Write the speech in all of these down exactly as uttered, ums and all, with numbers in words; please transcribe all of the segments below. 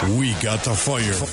We got the fire.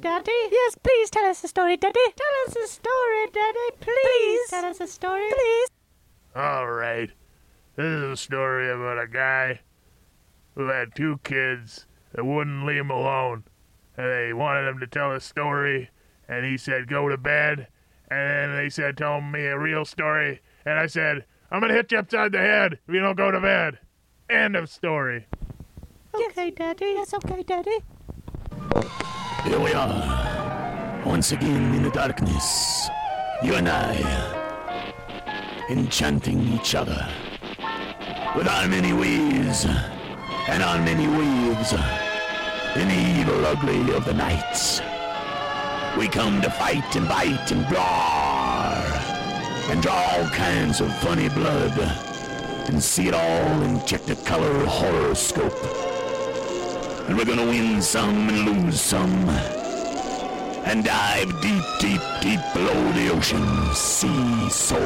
Daddy? Yes, please tell us a story, Daddy. Tell us a story, Daddy. Please, please tell us a story. Please. All right. This is a story about a guy who had two kids that wouldn't leave him alone. And they wanted him to tell a story, and he said, go to bed. And then they said, tell me a real story. And I said, I'm going to hit you upside the head if you don't go to bed. End of story. Okay, Daddy. Yes, okay, Daddy. Here we are, once again in the darkness, you and I, enchanting each other with our many ways and our many waves in the evil ugly of the night. We come to fight and bite and roar and draw all kinds of funny blood and see it all in Technicolor horoscope. And we're gonna win some and lose some and dive deep, deep, deep below the ocean, sea, soar,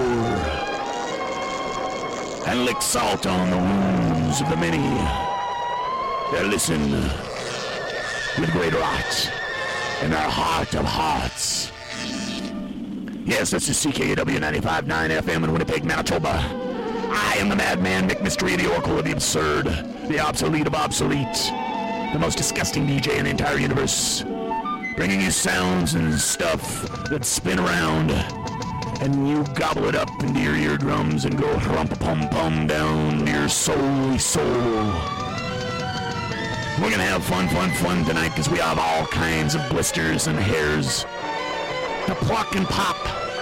and lick salt on the wounds of the many that listen with great art in their heart of hearts. Yes, this is C K A W ninety-five point nine F M in Winnipeg, Manitoba. I am the madman, Mick Mystery, the oracle of the absurd, the obsolete of obsolete, the most disgusting D J in the entire universe, bringing you sounds and stuff that spin around, and you gobble it up into your eardrums and go rumpa-pum-pum down to your soul soul. We're gonna have fun, fun, fun tonight because we have all kinds of blisters and hairs to pluck and pop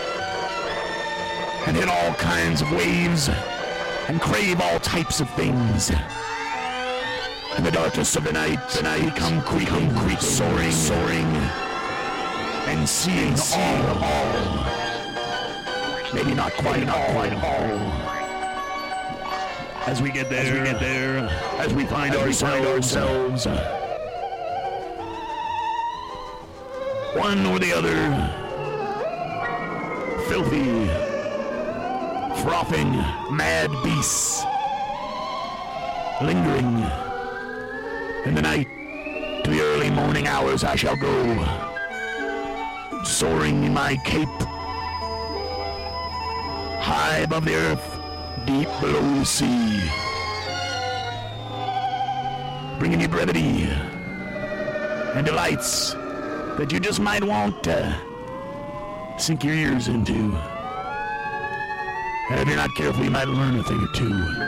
and hit all kinds of waves and crave all types of things. In the darkness of the night, the night come creeping, creeping, soaring, soaring, and seeing, and seeing all, all. Maybe not quite, not quite all. As we get there, as we get there, as we find, as ourselves, we find ourselves, one or the other, filthy, frothing, mad beasts, lingering. In the night, to the early morning hours I shall go, soaring in my cape, high above the earth, deep below the sea, bringing you brevity and delights that you just might want to sink your ears into. And if you're not careful, you might learn a thing or two.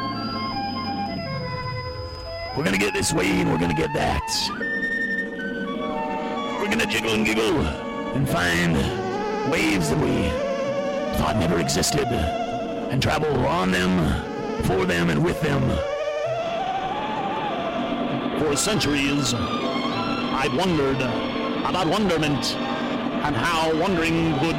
We're gonna get this way and we're gonna get that. We're gonna jiggle and giggle and find waves that we thought never existed and travel on them, for them, and with them. For centuries, I've wondered about wonderment and how wondering would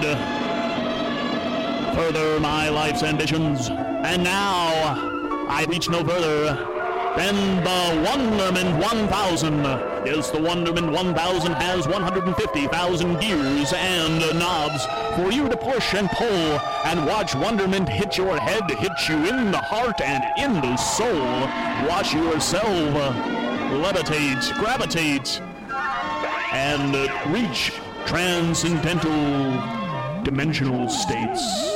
further my life's ambitions. And now I reach no further then the Wonderment one thousand. Yes, the Wonderment one thousand has one hundred fifty thousand gears and knobs for you to push and pull and watch wonderment hit your head, hit you in the heart and in the soul. Watch yourself levitate, gravitate, and reach transcendental dimensional states.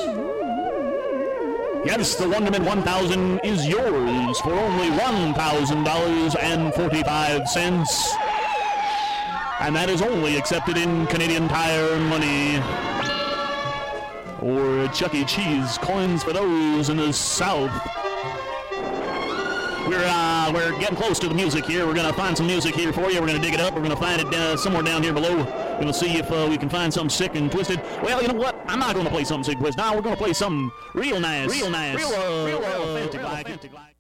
Yes, the Wonderment one thousand is yours for only one thousand dollars and forty-five cents. And that is only accepted in Canadian Tire money or Chuck E. Cheese coins for those in the South. We're uh, we're getting close to the music here. We're gonna find some music here for you. We're gonna dig it up. We're gonna find it uh, somewhere down here below. We're gonna see if uh, we can find something sick and twisted. Well, you know what? I'm not gonna play something sick and twisted. Now we're gonna play something real nice, real nice, real, uh, real, uh, real authentic, like. Authentic like.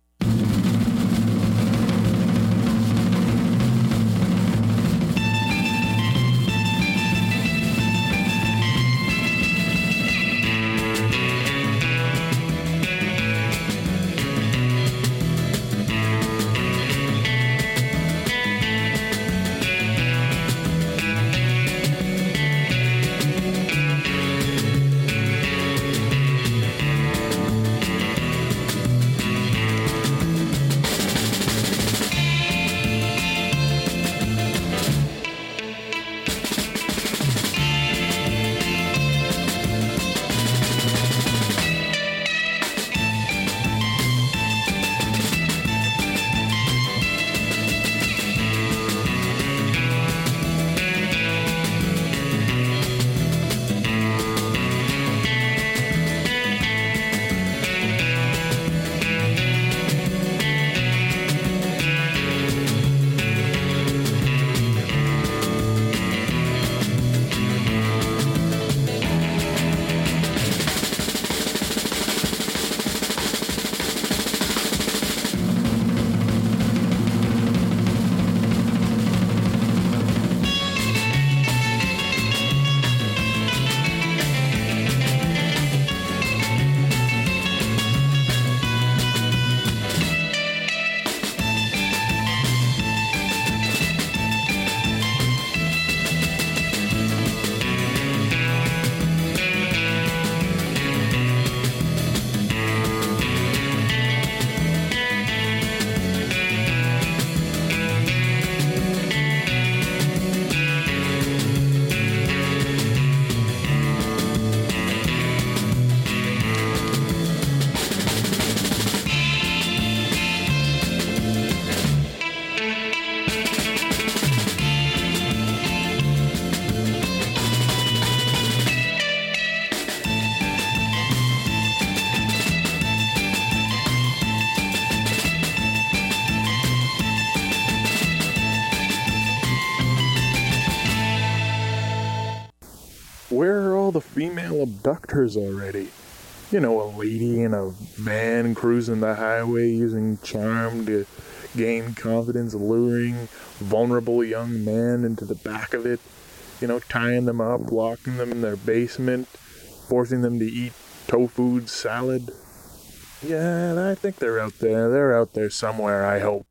all the female abductors already? You know, a lady in a van cruising the highway using charm to gain confidence, luring vulnerable young men into the back of it, you know, tying them up, locking them in their basement, forcing them to eat tofu salad. Yeah, I think they're out there. They're out there somewhere, I hope.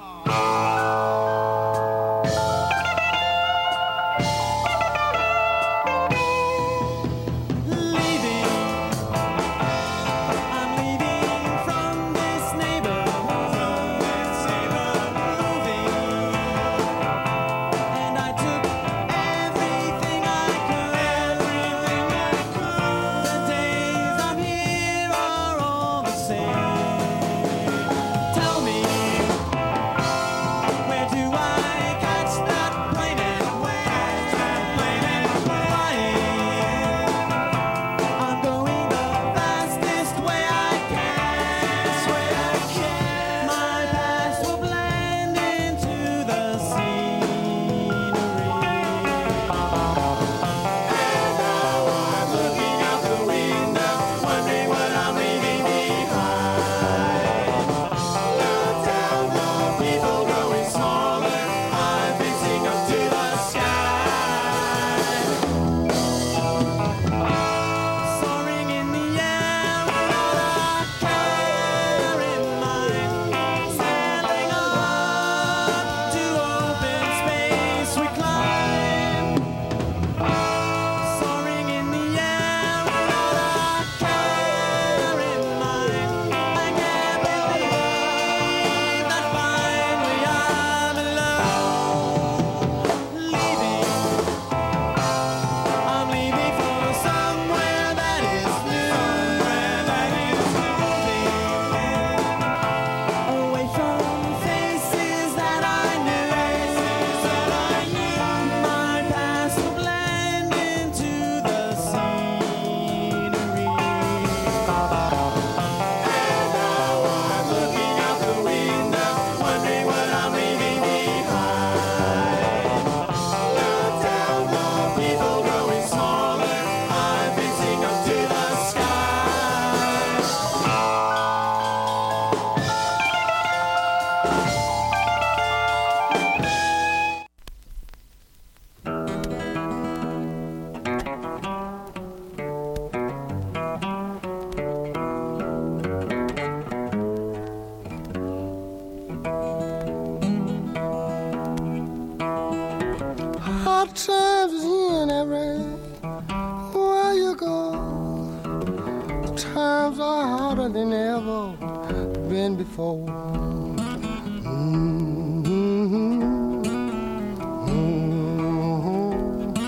Hard times in every where you go. The times are harder than ever been before. Mm-hmm. Mm-hmm.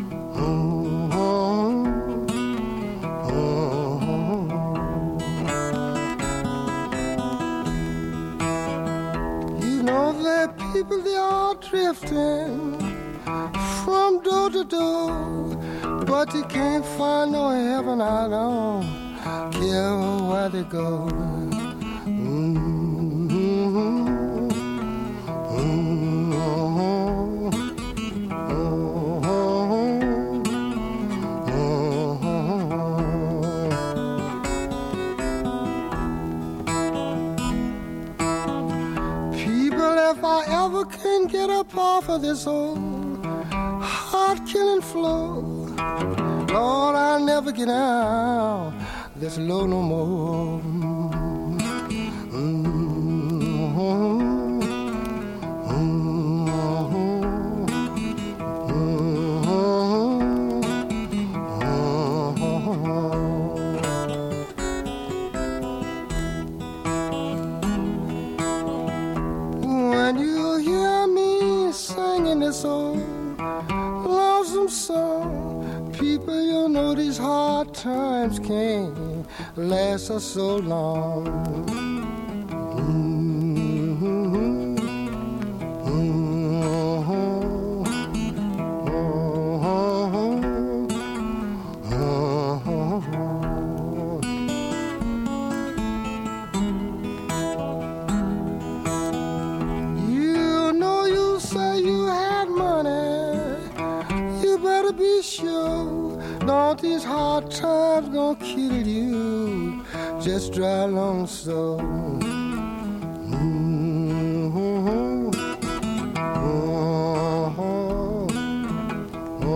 Mm-hmm. You know that people, they are drifting from door to door, but you can't find no heaven. I don't care where they go. Mm-hmm. Mm-hmm. Mm-hmm. People, if I ever can get up off of this old heart-killing flow, Lord, I'll never get out this low no more. Mm-hmm. When you hear me singing this old lonesome song, people, you know these hard times can't last us so long. Mm-hmm. Mm-hmm. Mm-hmm. You know, you say you had money, you better be sure Don't these hard times gonna kill you? Just drive along slow. Mm-hmm. Oh,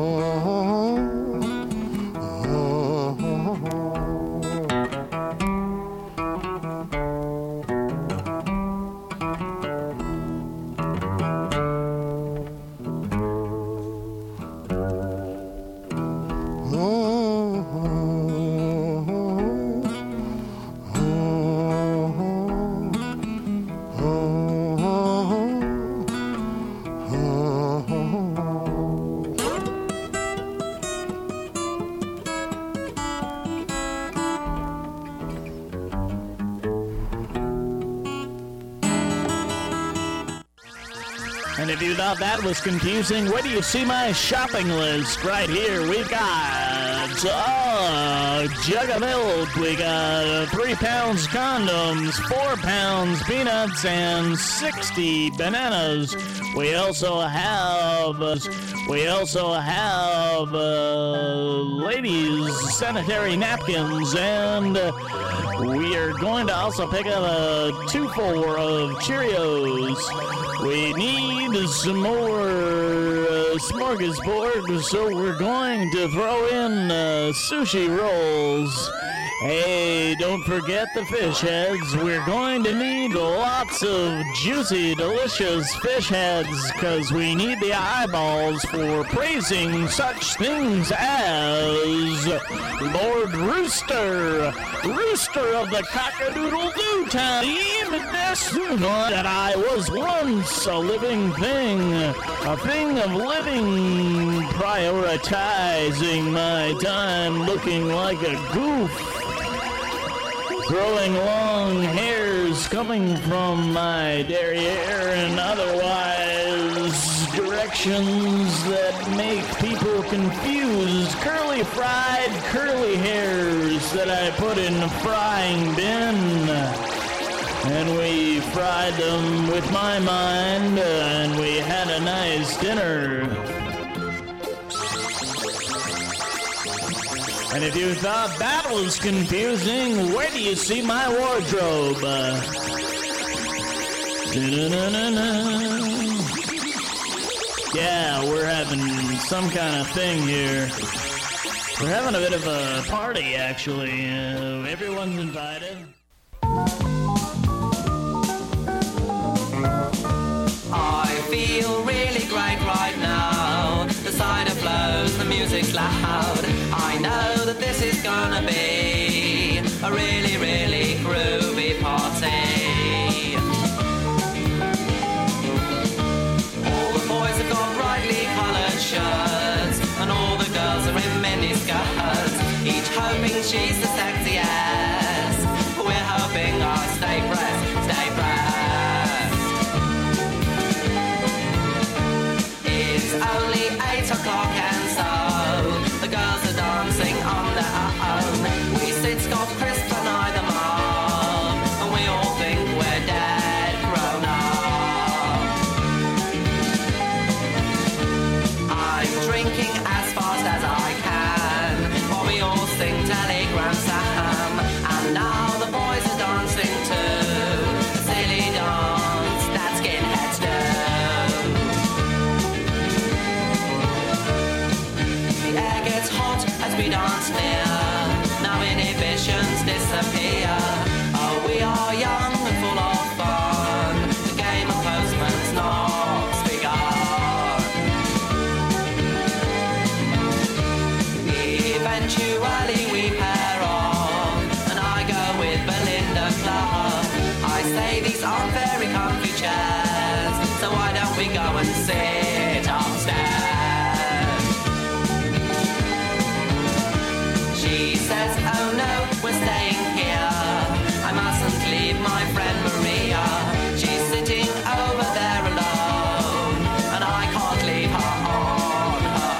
And if you thought that was confusing, where do you see my shopping list? Right here, we've got a jug of milk, we got three pounds condoms, four pounds peanuts, and sixty bananas. We also have, uh, we also have uh, ladies' sanitary napkins, and uh, we are going to also pick up a two-four of Cheerios. We need some more uh, smorgasbord, so we're going to throw in uh, sushi rolls. Hey, don't forget the fish heads. We're going to need lots of juicy, delicious fish heads, because we need the eyeballs for praising such things as Lord Rooster, Rooster of the Cock-a-Doodle-Doo time, that I was once a living thing, a thing of living, prioritizing my time, looking like a goof. Growing long hairs coming from my derriere and otherwise directions that make people confused. Curly fried curly hairs that I put in the frying bin. And we fried them with my mind, and we had a nice dinner. And if you thought that was confusing, where do you see my wardrobe? Uh, yeah, we're having some kind of thing here. We're having a bit of a party, actually. Uh, everyone's invited. I feel really great right now. The cider flows, the music's loud. I know that this is gonna be a really, really groovy party. All the boys have got brightly coloured shirts, and all the girls are in mini skirts, each hoping she's the sexiest. We're hoping I stay pressed, stay pressed. It's only eight o'clock and so the girls are dancing on their own. We sit Scott crisp and eye them all, and we all think we're dead grown up. I'm drinking as fast as I can, while we all sing Telegram Sam. And now the boys are dancing too, a silly dance that skinheads do. The air gets hot as we dance near, now inhibitions disappear. Oh, we are young and full of fun, the game of postman's knocks begun. Eventually we pair off, and I go with Belinda Clark. I say these aren't very comfy chairs, so why don't we go and sit upstairs? She says, oh no, we're staying here. I mustn't leave my friend Maria. She's sitting over there alone, and I can't leave her on her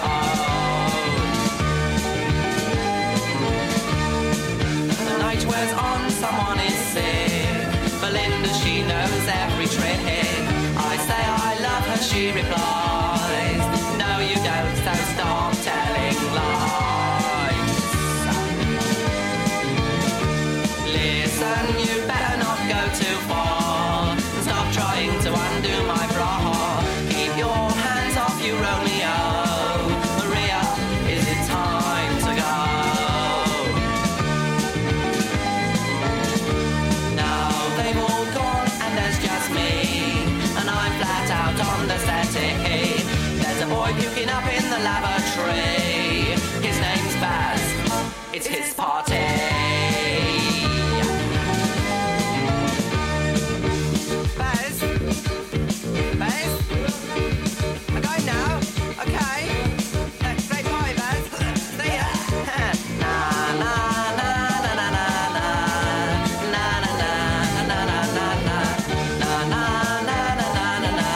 own. The night wears on, someone is sick. Belinda, she knows every trick. I say I love her, she replies, no you don't, so stop telling lies. boy puking up in the lavatory. His name's Baz. It's his party. Baz? Baz? I'm going now. Okay. Uh, say bye, Baz. See ya. Na na na na na na na na na na na na na na na na na na na na.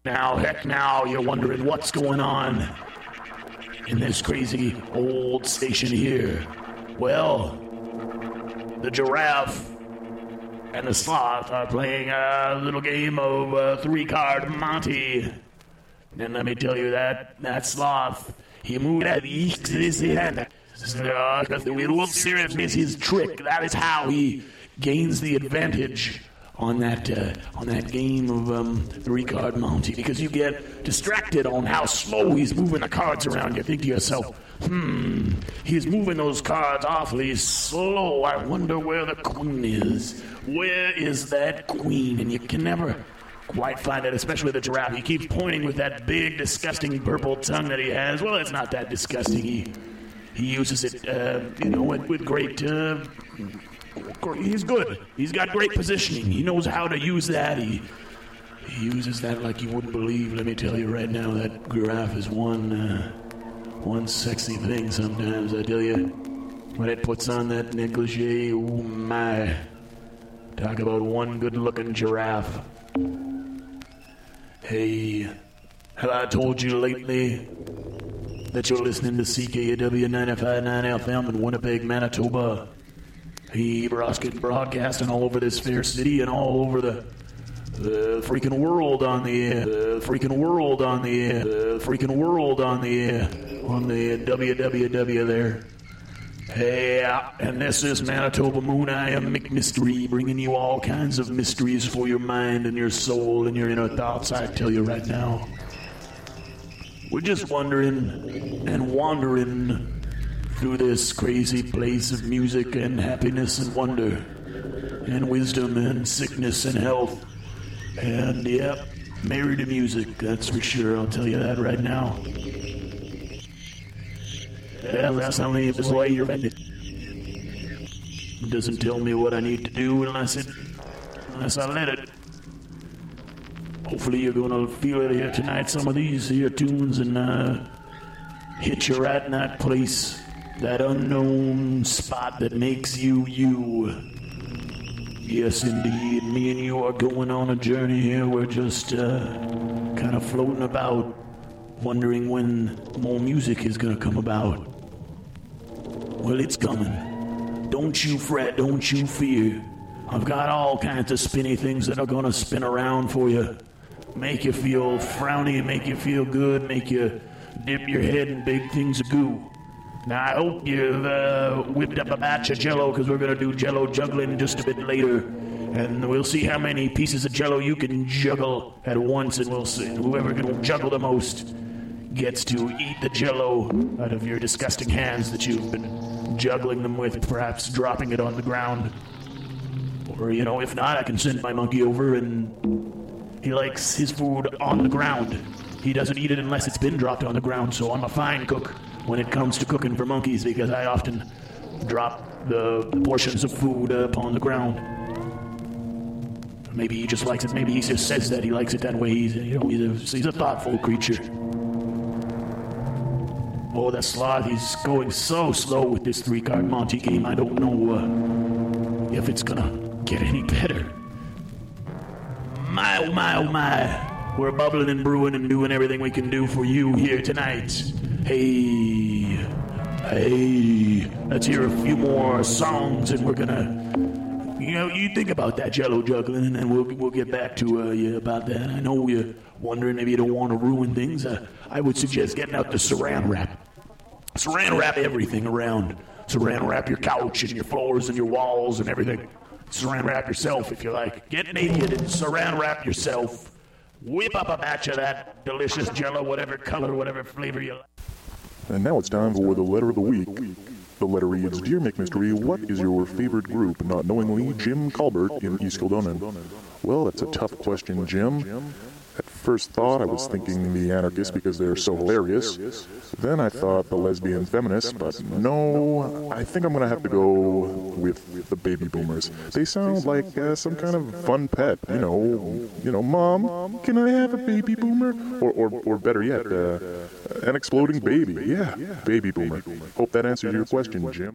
now, heck now, you're wondering what's going on in this crazy old station here. Well, the giraffe and the sloth are playing a little game of uh, three-card Monty. And let me tell you that, that sloth, he moved at his hand. Uh, the real seriousness, his trick. That is how he gains the advantage on that uh, on that game of um, three-card Monty, because you get distracted on how slow he's moving the cards around. You think to yourself, hmm, he's moving those cards awfully slow. I wonder where the queen is. Where is that queen? And you can never quite find it, especially the giraffe. He keeps pointing with that big, disgusting purple tongue that he has. Well, it's not that disgusting. He he uses it, uh, you know, with, with great. Uh, he's good. He's got great positioning. He knows how to use that. He he uses that like you wouldn't believe. Let me tell you right now, that giraffe is one uh, one sexy thing. Sometimes I tell you, when it puts on that negligee, oh my! Talk about one good-looking giraffe. Hey, have I told you lately that you're listening to C K U W ninety-five point nine F M in Winnipeg, Manitoba? He broadcasting all over this fair city and all over the, the freaking world on the air. The freaking world on the air. The freaking world on the air. On the W W W there. Hey, uh, and this is Manitoba Moon. I am McMystery, bringing you all kinds of mysteries for your mind and your soul and your inner thoughts. I tell you right now, we're just wondering and wandering through this crazy place of music and happiness and wonder and wisdom and sickness and health. And, yep, married to music, that's for sure. I'll tell you that right now. Yeah, that's how many of this way you're bending. It doesn't tell me what I need to do unless it, unless I let it. Hopefully you're gonna feel it here tonight, some of these here tunes, and uh, hit you right in that place, that unknown spot that makes you you. Yes, indeed, me and you are going on a journey here. We're just uh, kind of floating about, wondering when more music is gonna come about. Well, it's coming. Don't you fret, don't you fear. I've got all kinds of spinny things that are gonna spin around for you. Make you feel frowny, make you feel good, make you dip your head in big things of goo. Now, I hope you've uh, whipped up a batch of Jell-O, because we're gonna do Jell-O juggling just a bit later. And we'll see how many pieces of Jell-O you can juggle at once, and we'll see whoever can juggle the most gets to eat the Jell-O out of your disgusting hands that you've been juggling them with, perhaps dropping it on the ground. Or, you know, if not, I can send my monkey over, and he likes his food on the ground. He doesn't eat it unless it's been dropped on the ground, so I'm a fine cook when it comes to cooking for monkeys, because I often drop the portions of food upon the ground. Maybe he just likes it. Maybe he just says that he likes it that way. He's, you know, he's a, he's a thoughtful creature. Oh, that sloth, he's going so slow with this three-card Monty game. I don't know uh, if it's gonna get any better. My, oh my, oh my. We're bubbling and brewing and doing everything we can do for you here tonight. Hey, hey, let's hear a few more songs, and we're gonna, you know, you think about that Jell-O juggling, and we'll we'll get back to uh, you about that. I know you're wondering maybe you don't want to ruin things. Uh, I would suggest getting out the saran wrap. Saran wrap everything around. Saran wrap your couch and your floors and your walls and everything. Saran wrap yourself if you like. Get naked and saran wrap yourself. Whip up a batch of that delicious Jell-O, whatever color, whatever flavor you like. And now it's time for the letter of the week. The letter reads, Dear McMystery, what is your favorite group? Not knowingly, Jim Colbert in East Kildonan. Well, that's a tough question, Jim. At first thought, I was thinking the Anarchists because they're so hilarious. Then I thought the Lesbian Feminists, but no, I think I'm going to have to go with the Baby Boomers. They sound like uh, some kind of fun pet, you know, you know, Mom, can I have a Baby Boomer? Or, or, or better yet, uh, an exploding baby. Yeah, Baby Boomer. Hope that answers your question, Jim.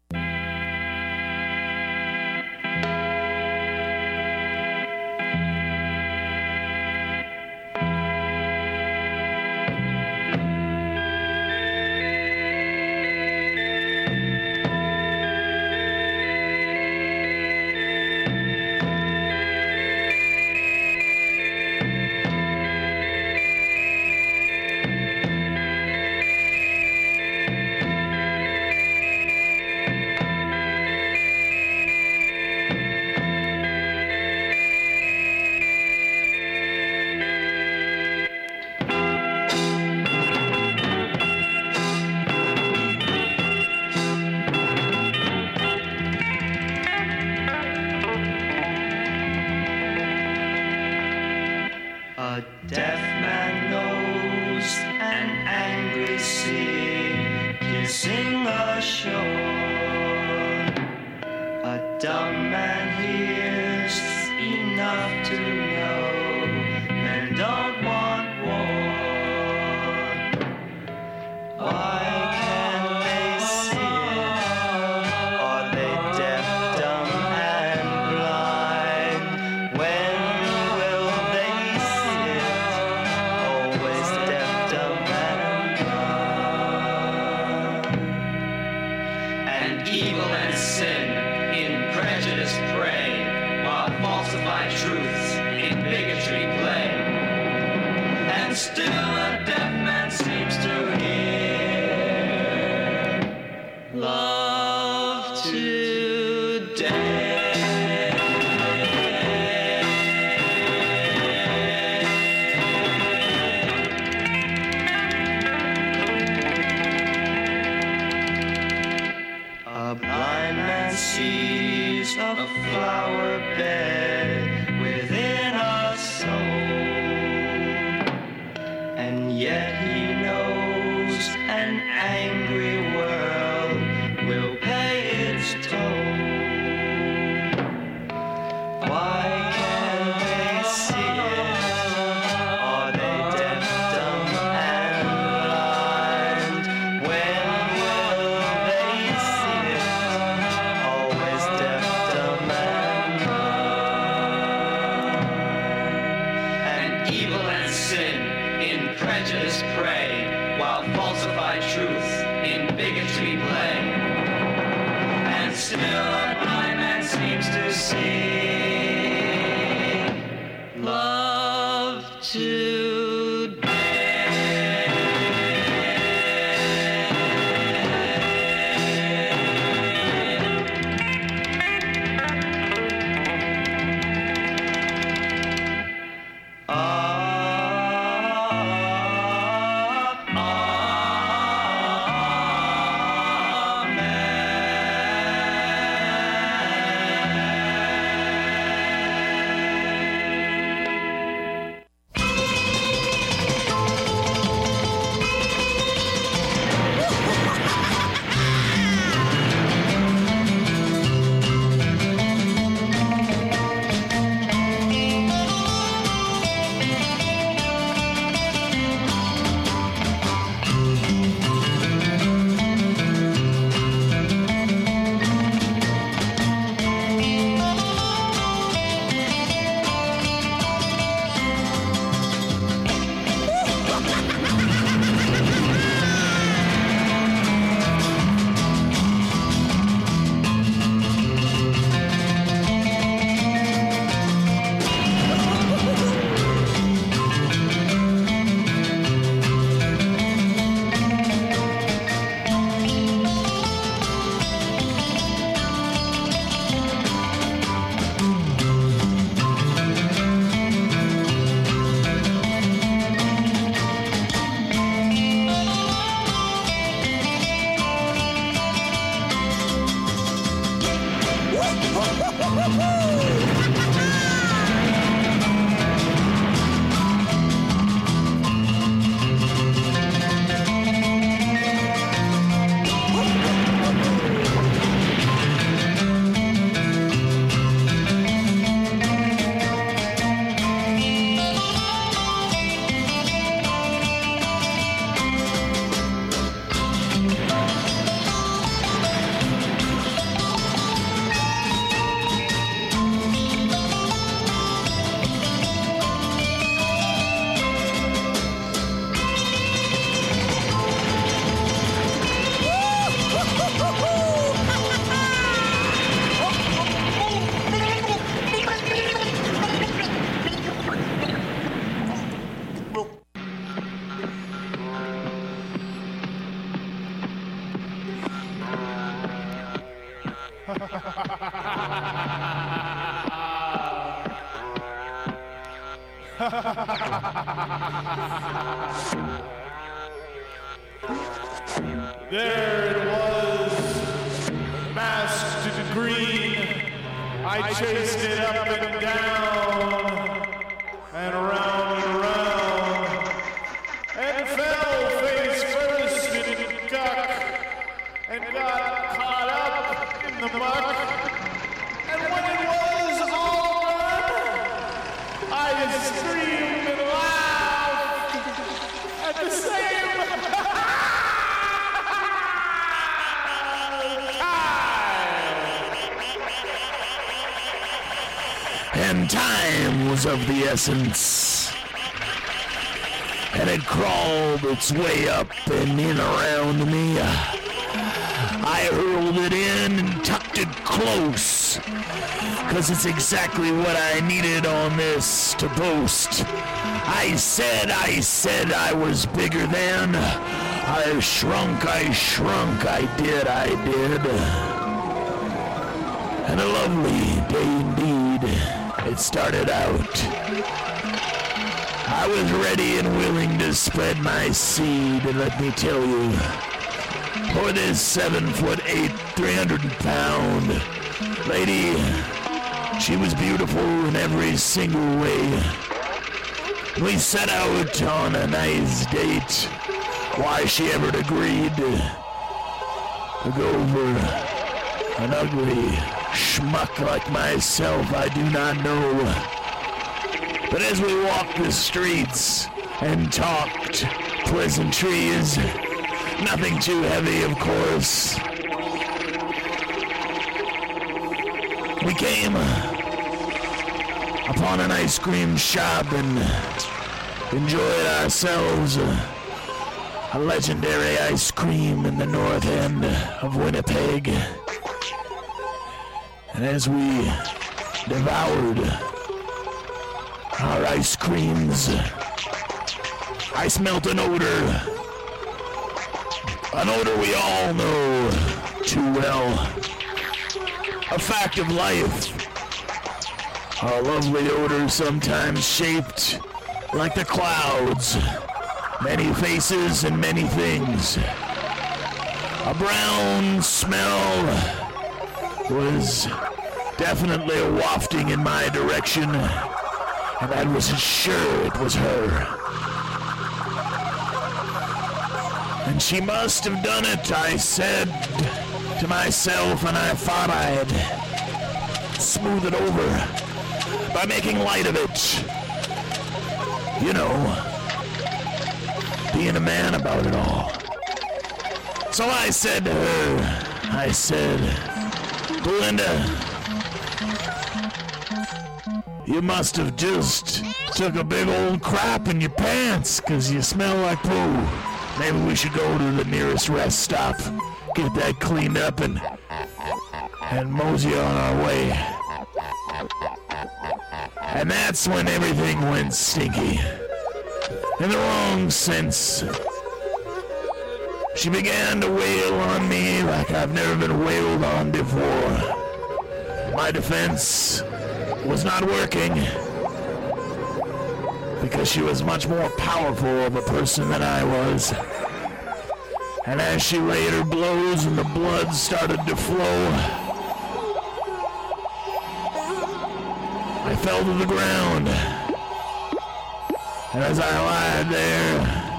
falsified truths in bigotry play. And still a deaf man seems to hear love today. A blind man sees a flower bed within a soul, and yet he knows an angry world will pay its toll. Why can't they see it? Are they deaf, dumb, and blind? When will they see it? Always deaf, dumb, and blind. And evil and sin in prejudice prey, while falsified truth in bigotry play. And still a blind man seems to see love There it was, masked in green. I chased it up and down, and around and around, and fell face first in a duck, and got caught up in the muck. And when it was all done, I screamed and laughed at the same and time was of the essence, and it crawled its way up and in around me. I hurled it in and tucked it close close, cause it's exactly what I needed on this to boast. I said, I said I was bigger than. I shrunk, I shrunk, I did, I did. And a lovely day indeed, it started out. I was ready and willing to spread my seed, and let me tell you, for this seven foot eight, three hundred pound lady, she was beautiful in every single way. We set out on a nice date. Why she ever agreed to go over an ugly schmuck like myself, I do not know. But as we walked the streets and talked pleasantries, nothing too heavy, of course, we came upon an ice cream shop and enjoyed ourselves a, a legendary ice cream in the north end of Winnipeg. And as we devoured our ice creams, I smelt an odor, an odor we all know too well, a fact of life, a lovely odor sometimes shaped like the clouds, many faces and many things. A brown smell was definitely wafting in my direction, and I was sure it was her. And she must have done it, I said to myself, and I thought I'd smooth it over by making light of it. You know, being a man about it all. So I said to her, I said, Belinda, you must have just took a big old crap in your pants, 'cause you smell like poo. Maybe we should go to the nearest rest stop, get that cleaned up, and and mosey on our way. And that's when everything went stinky. In the wrong sense. She began to wail on me like I've never been wailed on before. My defense was not working, because she was much more powerful of a person than I was. And as she laid her blows and the blood started to flow, I fell to the ground. And as I lied there,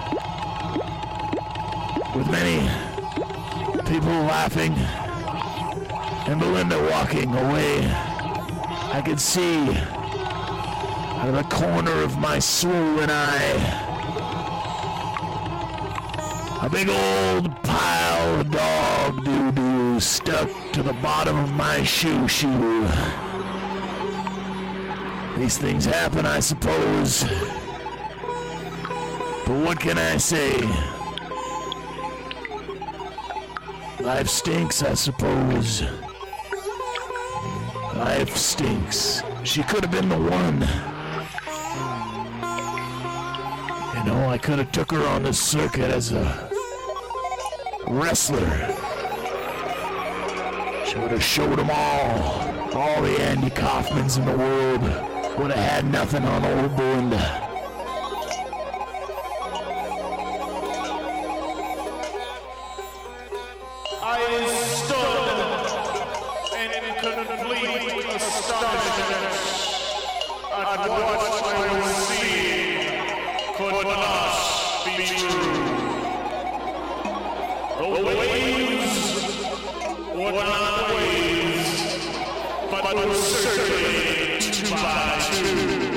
with many people laughing and Belinda walking away, I could see out of the corner of my swollen eye a big old pile of dog doo-doo stuck to the bottom of my shoe shoe. These things happen, I suppose. But what can I say? Life stinks, I suppose. Life stinks. She could have been the one. You know, I could have took her on the circuit as a wrestler. She would have showed them all. All the Andy Kaufmans in the world would have had nothing on old Belinda. I stood in complete astonishment at what I was seeing could not be true. The waves were not waves, but were certainly two by two.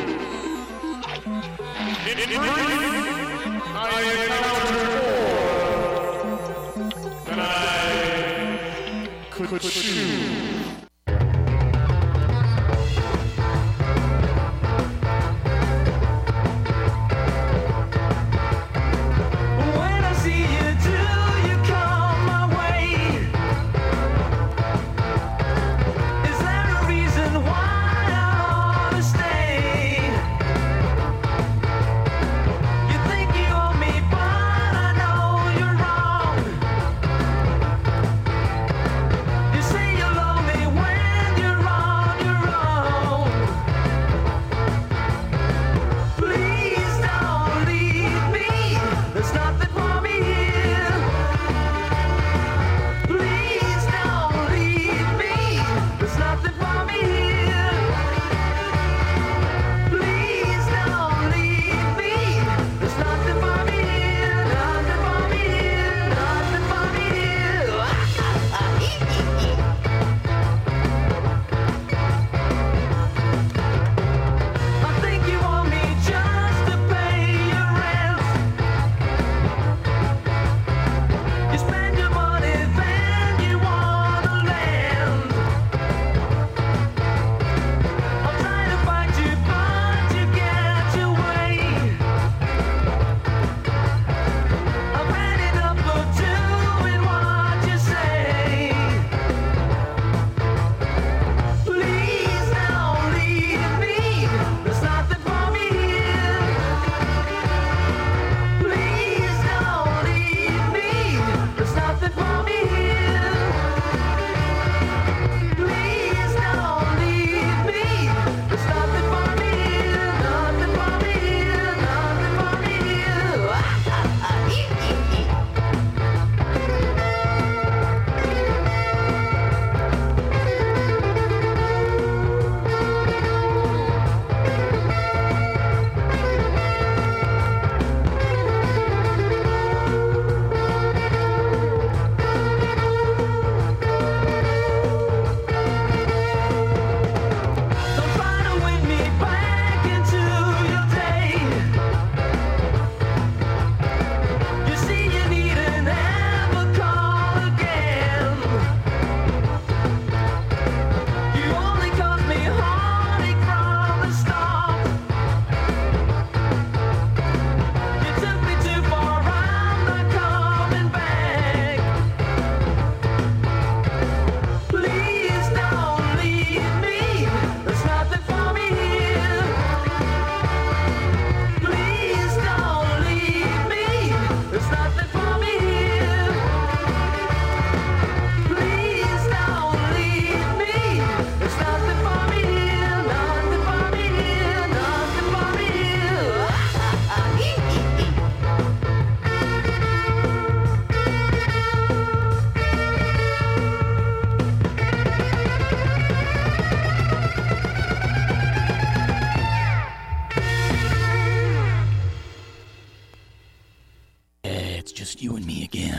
In brief, I encountered more than I could chew. Is there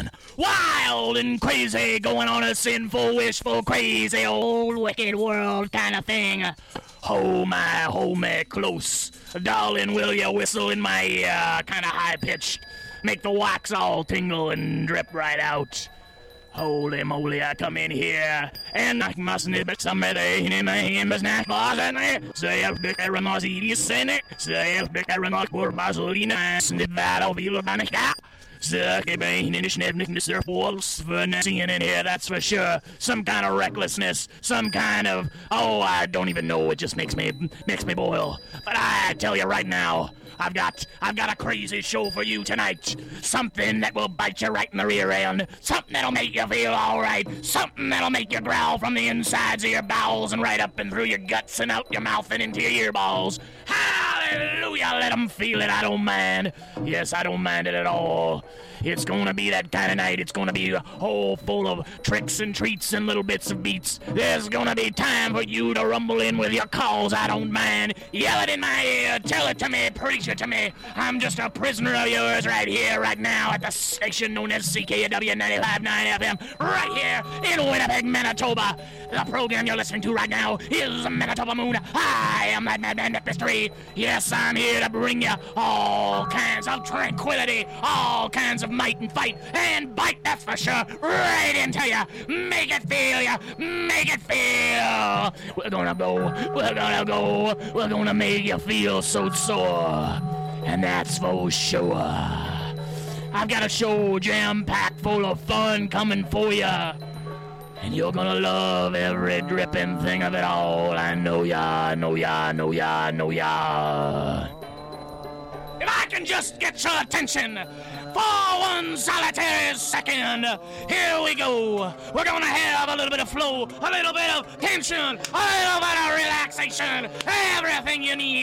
man. Wild and crazy, going on a sinful, wishful, crazy old wicked world kind of thing. Hold my, hold me close. Darling, will you whistle in my ear, kind of high-pitched? Make the wax all tingle and drip right out. Holy moly, I come in here, and I mustn't but somebody in my hand was not bossing. Say I've been a remark, say I've been a remark for Barcelona, snip that over you, Banica. Sucky Bane in the Schnebnick, the surf wolves for seeing in here, that's for sure. Some kind of recklessness, some kind of, oh, I don't even know, it just makes me, makes me boil. But I tell you right now, I've got, I've got a crazy show for you tonight. Something that will bite you right in the rear end. Something that'll make you feel alright. Something that'll make you growl from the insides of your bowels and right up and through your guts and out your mouth and into your earballs. Hallelujah, let them feel it, I don't mind. Yes, I don't mind it at all. It's gonna be that kind of night. It's gonna be a hole full of tricks and treats and little bits of beats. There's gonna be time for you to rumble in with your calls, I don't mind. Yell it in my ear, tell it to me, preach it to me. I'm just a prisoner of yours right here, right now, at the station known as C K W ninety-five point nine F M, right here in Winnipeg, Manitoba. The program you're listening to right now is Manitoba Moon. I am that madman at the street. Yes, I'm here to bring you all kinds of tranquility, all kinds of might and fight and bite, that's for sure, right into you. Make it feel you, make it feel. We're gonna go, we're gonna go, we're gonna make you feel so sore, and that's for sure. I've got a show jam-packed full of fun coming for you, and you're gonna love every dripping thing of it all. I know ya, know ya, know ya, know ya. If I can just get your attention for one solitary second, here we go. We're gonna have a little bit of flow, a little bit of tension, a little bit of relaxation, everything you need.